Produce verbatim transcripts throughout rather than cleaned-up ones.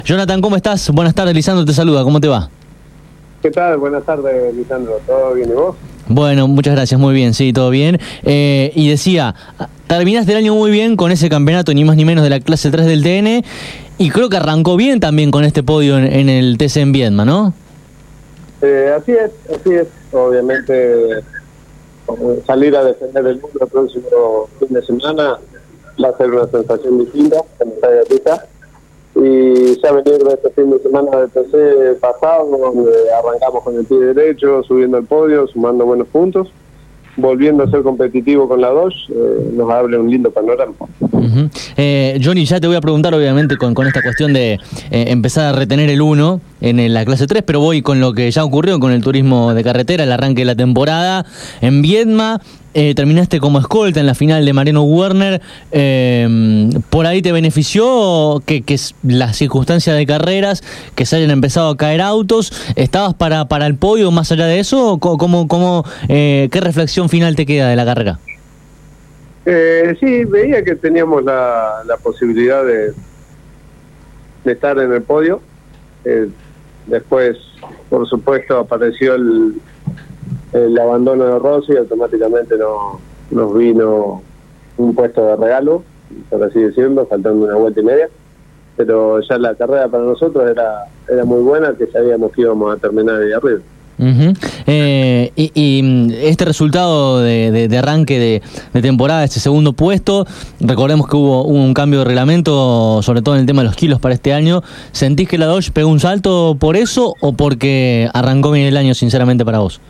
Jonathan, ¿cómo estás? Buenas tardes, Lisandro te saluda, ¿cómo te va? ¿Qué tal? Buenas tardes, Lisandro. ¿Todo bien y vos? Bueno, muchas gracias, muy bien, sí, todo bien. Eh, y decía, terminaste el año muy bien con ese campeonato, ni más ni menos de la clase tres del T N, y creo que arrancó bien también con este podio en, en el T C en Viedma, ¿no? Eh, así es, así es. Obviamente, salir a defender el mundo el próximo fin de semana va a ser una sensación distinta en el Estadio Pista. Y ya venir de este fin de semana del T C pasado, donde arrancamos con el pie derecho, subiendo el podio, sumando buenos puntos, volviendo a ser competitivo con la dos, eh, nos abre un lindo panorama. Uh-huh. eh, Johnny, ya te voy a preguntar obviamente con, con esta cuestión de eh, empezar a retener el uno en, en la clase tres, pero voy con lo que ya ocurrió con el turismo de carretera, el arranque de la temporada en Viedma. Eh, terminaste como escolta en la final de Mariano Werner. Eh, ¿Por ahí te benefició que, que las circunstancias de carreras, que se hayan empezado a caer autos? ¿Estabas para, para el podio más allá de eso? ¿Cómo, cómo, eh, ¿Qué reflexión final te queda de la carrera? Eh, sí, veía que teníamos la, la posibilidad de, de estar en el podio. Eh, después, por supuesto, apareció el... el abandono de Rossi, automáticamente no, nos vino un puesto de regalo, por así decirlo, faltando una vuelta y media, pero ya la carrera para nosotros era era muy buena, que sabíamos que íbamos a terminar ahí arriba. Uh-huh. eh, y, y este resultado de, de, de arranque de, de temporada, este segundo puesto, recordemos que hubo, hubo un cambio de reglamento, sobre todo en el tema de los kilos para este año. ¿Sentís que la Dodge pegó un salto por eso o porque arrancó bien el año, sinceramente, para vos?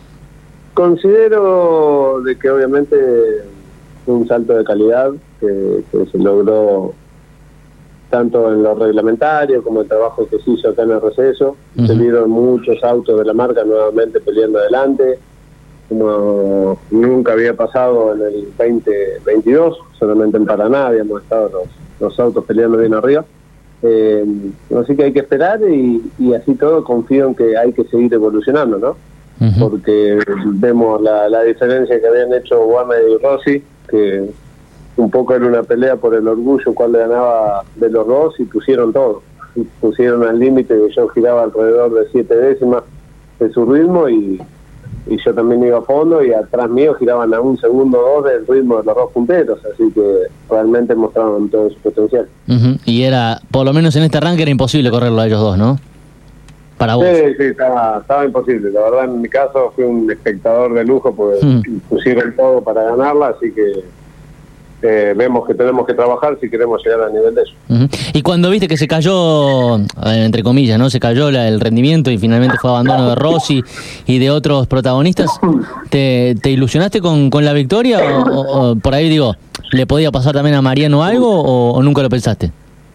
Considero de que obviamente un salto de calidad que, que se logró tanto en lo reglamentario como el trabajo que se hizo acá en el receso. Uh-huh. Se vieron muchos autos de la marca nuevamente peleando adelante, como nunca había pasado en el veinte veintidós, solamente en Paraná habíamos estado los, los autos peleando bien arriba. Eh, así que hay que esperar y, y así todo confío en que hay que seguir evolucionando, ¿no? Uh-huh. Porque vemos la, la diferencia que habían hecho Warner y Rossi, que un poco era una pelea por el orgullo cuál le ganaba de los dos, y pusieron todo, y pusieron al límite que yo giraba alrededor de siete décimas de su ritmo y, y yo también iba a fondo, y atrás mío giraban a un segundo o dos del ritmo de los dos punteros, así que realmente mostraron todo su potencial. Uh-huh. Y era, por lo menos en este arranque era imposible correrlo a ellos dos, ¿no? Para vos. Sí, sí, estaba, estaba imposible. La verdad, en mi caso, fui un espectador de lujo, porque mm. pusieron todo para ganarla, así que eh, vemos que tenemos que trabajar si queremos llegar al nivel de eso. Uh-huh. Y cuando viste que se cayó, entre comillas, ¿no? Se cayó la, el rendimiento y finalmente fue abandono de Rossi y de otros protagonistas, ¿te, te ilusionaste con, con la victoria? O, o, o por ahí, digo, ¿le podía pasar también a Mariano algo o, o nunca lo pensaste?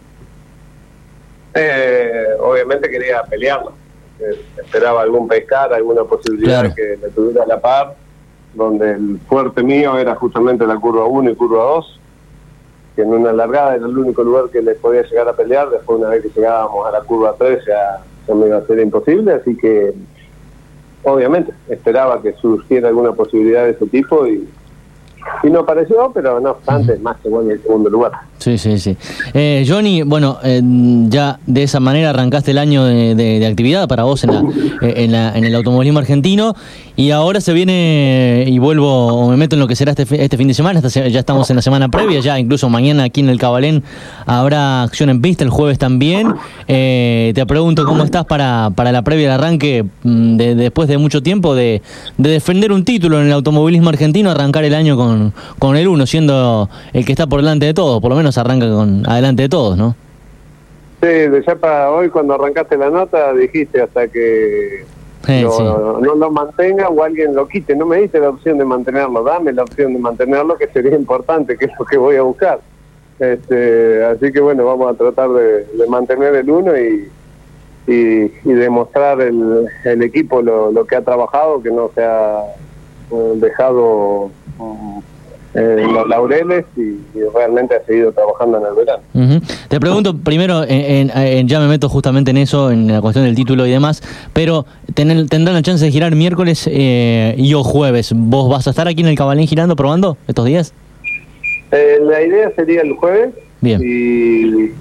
Eh, obviamente quería pelearla, eh, esperaba algún pescar, alguna posibilidad, claro, que me tuviera a la par, donde el fuerte mío era justamente la curva uno y curva dos, que en una largada era el único lugar que les podía llegar a pelear. Después, una vez que llegábamos a la curva tres, ya, ya me iba a ser imposible, así que obviamente esperaba que surgiera alguna posibilidad de ese tipo y Y no apareció, pero no obstante, uh-huh, más que bueno en el segundo lugar. Sí, sí, sí. Eh, Johnny, bueno, eh, ya de esa manera arrancaste el año de, de, de actividad para vos en, la, eh, en, la, en el automovilismo argentino, y ahora se viene, y vuelvo, o me meto en lo que será este, este fin de semana, hasta ya estamos en la semana previa, ya incluso mañana aquí en el Cabalén habrá acción en pista, el jueves también. Eh, te pregunto cómo estás para, para la previa del arranque, de, después de mucho tiempo de, de defender un título en el automovilismo argentino, arrancar el año con con el uno, siendo el que está por delante de todos, por lo menos arranca con adelante de todos, ¿no? Sí, ya para hoy, cuando arrancaste la nota, dijiste hasta que eh, lo, sí. no lo mantenga o alguien lo quite. No me diste la opción de mantenerlo, dame la opción de mantenerlo, que sería importante, que es lo que voy a buscar. Este, así que bueno, vamos a tratar de, de mantener el uno y, y, y demostrar el, el equipo lo, lo que ha trabajado, que no se ha eh, dejado en los laureles y, y realmente ha seguido trabajando en el verano. Uh-huh. Te pregunto primero, en, en, en, ya me meto justamente en eso, en la cuestión del título y demás, pero ten, ¿tendrán la chance de girar miércoles eh, y o jueves? ¿Vos vas a estar aquí en el Cabalén girando, probando estos días? Eh, la idea sería el jueves. Bien. Y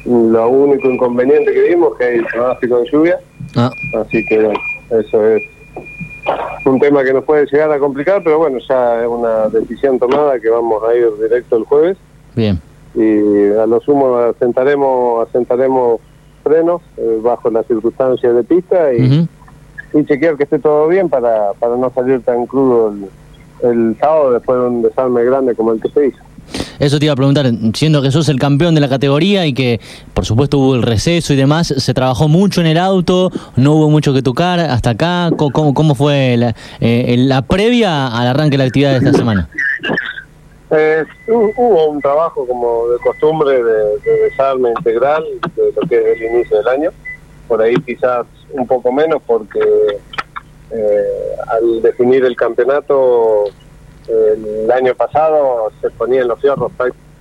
lo único inconveniente que vimos que hay pronóstico de lluvia, ah. así que bueno, eso es un tema que nos puede llegar a complicar, pero bueno, ya es una decisión tomada que vamos a ir directo el jueves. Bien. Y a lo sumo asentaremos, asentaremos frenos eh, bajo las circunstancias de pista y, uh-huh. y chequear que esté todo bien para, para no salir tan crudo el, el sábado después de un desarme grande como el que se hizo. Eso te iba a preguntar, siendo que sos el campeón de la categoría y que por supuesto hubo el receso y demás, ¿se trabajó mucho en el auto? ¿No hubo mucho que tocar hasta acá? ¿Cómo, cómo fue la, eh, la previa al arranque de la actividad de esta semana? Eh, hubo un trabajo como de costumbre de, de desarme integral de lo que es el inicio del año, por ahí quizás un poco menos porque eh, al definir el campeonato el año pasado se ponían los fierros.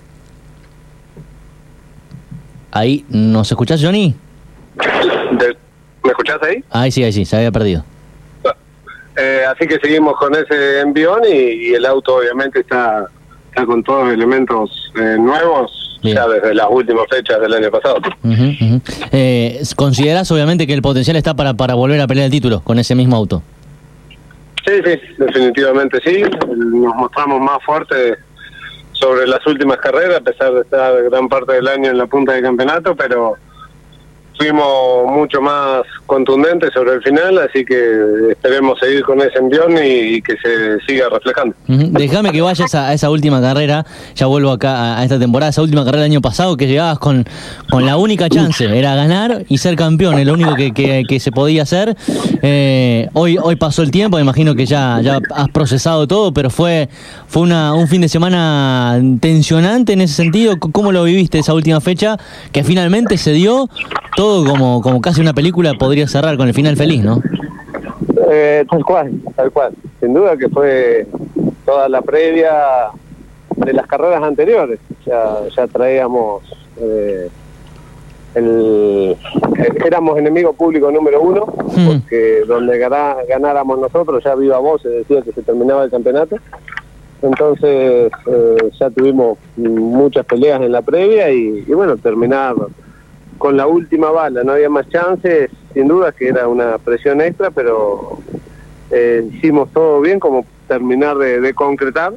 ¿Ahí nos escuchás, Johnny? De, ¿Me escuchás ahí? Ahí sí, ahí sí, se había perdido. Eh, así que seguimos con ese envión y, y el auto obviamente está, está con todos los elementos eh, nuevos. Bien. Ya desde las últimas fechas del año pasado. Uh-huh, uh-huh. Eh, ¿Considerás obviamente que el potencial está para, para volver a pelear el título con ese mismo auto? Sí, sí, definitivamente sí. Nos mostramos más fuertes sobre las últimas carreras, a pesar de estar gran parte del año en la punta del campeonato, pero fuimos mucho más contundentes sobre el final, así que esperemos seguir con ese envión y, y que se siga reflejando. Uh-huh. Déjame que vayas a, a esa última carrera, ya vuelvo acá a, a esta temporada, esa última carrera del año pasado que llegabas con, con la única chance, era ganar y ser campeón, es lo único que, que, que se podía hacer. Eh, hoy hoy pasó el tiempo, imagino que ya, ya has procesado todo, pero fue fue una un fin de semana tensionante en ese sentido. ¿Cómo lo viviste esa última fecha que finalmente se dio? Todo como, como casi una película podría cerrar con el final feliz, ¿no? Eh, tal cual, tal cual. Sin duda que fue toda la previa de las carreras anteriores. Ya, ya traíamos... Eh, el, éramos enemigo público número uno, hmm. porque donde ganá, ganáramos nosotros, ya viva voz, se decía que se terminaba el campeonato. Entonces eh, ya tuvimos muchas peleas en la previa y, y bueno, terminar con la última bala, no había más chances, sin duda que era una presión extra, pero eh, hicimos todo bien como terminar de, de concretar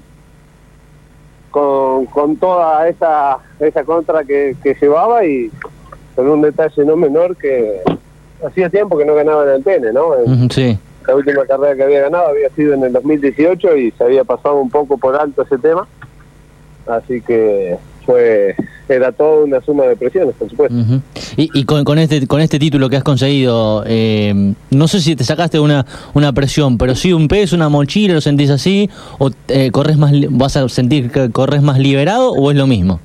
con, con toda esa esa contra que, que llevaba y con un detalle no menor que hacía tiempo que no ganaba en el T N, ¿no? En, sí. La última carrera que había ganado había sido en el dos mil dieciocho y se había pasado un poco por alto ese tema, así que fue era toda una suma de presiones, por supuesto. Uh-huh. Y, y con, con este con este título que has conseguido, eh, no sé si te sacaste una una presión, pero sí un peso, una mochila, ¿lo sentís así? ¿O eh, corres más, vas a sentir que corres más liberado o es lo mismo?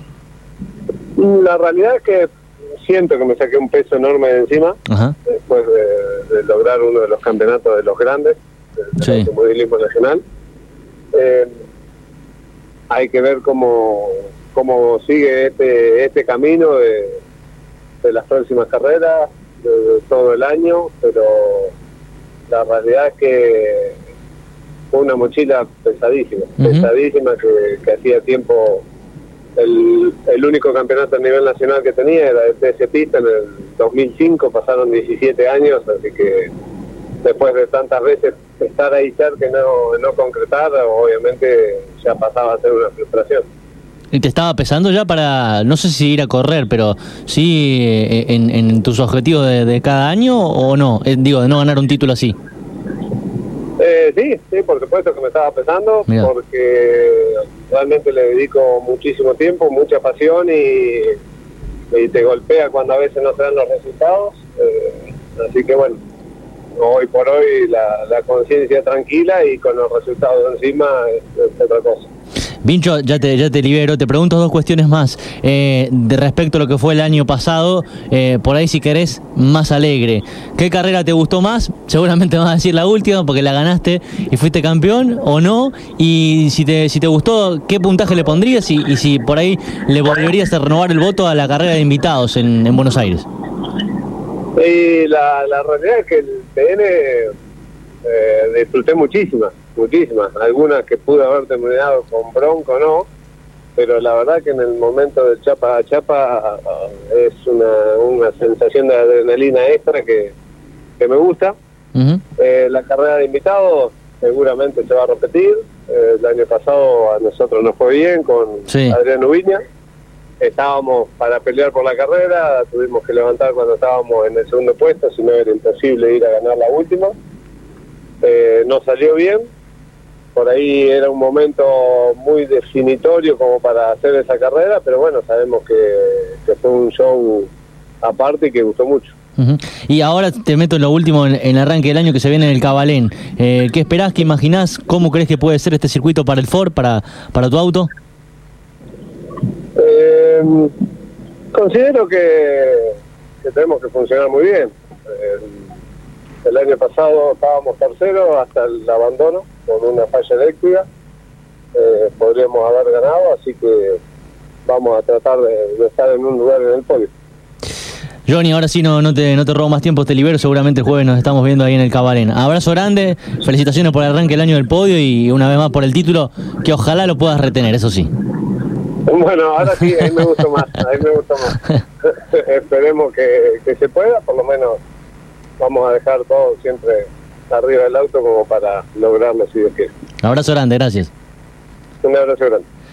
La realidad es que siento que me saqué un peso enorme de encima, uh-huh. después de, de lograr uno de los campeonatos de los grandes, del sí. automovilismo nacional. Eh, hay que ver cómo cómo sigue este este camino de, de las próximas carreras, de, de todo el año, pero la realidad es que fue una mochila pesadísima, uh-huh. pesadísima que, que hacía tiempo. El, el único campeonato a nivel nacional que tenía era el T S Pista en el dos mil cinco, pasaron diecisiete años, así que después de tantas veces estar ahí cerca y no, no concretar, obviamente ya pasaba a ser una frustración. ¿Y te estaba pesando ya para, no sé si ir a correr, pero sí en, en tus objetivos de, de cada año o no? Eh, digo, de no ganar un título así. Eh, sí, sí, por supuesto que me estaba pesando, Mirá. porque realmente le dedico muchísimo tiempo, mucha pasión y, y te golpea cuando a veces no se dan los resultados. Eh, así que bueno, hoy por hoy la, la conciencia tranquila y con los resultados encima es, es otra cosa. Vincho, ya te, ya te libero, te pregunto dos cuestiones más. Eh, de respecto a lo que fue el año pasado, eh, por ahí si querés, más alegre. ¿Qué carrera te gustó más? Seguramente vas a decir la última porque la ganaste y fuiste campeón, ¿o no? Y si te si te gustó, ¿qué puntaje le pondrías? Y, y si por ahí le volverías a renovar el voto a la carrera de invitados en, en Buenos Aires. Y la, la realidad es que el T N eh, disfruté muchísimas. muchísimas, algunas que pude haber terminado con bronco, no, pero la verdad que en el momento del chapa a chapa es una, una sensación de adrenalina extra que, que me gusta. Uh-huh. Eh, la carrera de invitados seguramente se va a repetir. Eh, el año pasado a nosotros nos fue bien con sí. Adrián Ubiña. Estábamos para pelear por la carrera, tuvimos que levantar cuando estábamos en el segundo puesto, si no era imposible ir a ganar la última. Eh, no salió bien, por ahí era un momento muy definitorio como para hacer esa carrera, pero bueno, sabemos que, que fue un show aparte y que gustó mucho. Uh-huh. Y ahora te meto en lo último, en, en el arranque del año que se viene en el Cabalén. Eh, ¿Qué esperás, qué imaginás, cómo crees que puede ser este circuito para el Ford, para, para tu auto? Eh, considero que, que tenemos que funcionar muy bien. Eh, el año pasado estábamos terceros hasta el abandono con una falla eléctrica. Eh, podríamos haber ganado, así que vamos a tratar de, de estar en un lugar en el podio. Johnny, ahora sí no, no, te, no te robo más tiempo, te libero, seguramente el jueves nos estamos viendo ahí en el Cabalén. Abrazo grande, felicitaciones por el arranque del año del podio y una vez más por el título, que ojalá lo puedas retener, eso sí. Bueno, ahora sí, ahí me gustó más, ahí me gustó más. Esperemos que, que se pueda, por lo menos vamos a dejar todo siempre arriba del auto como para lograrlo si Dios quiere. Abrazo grande, gracias. Un abrazo grande.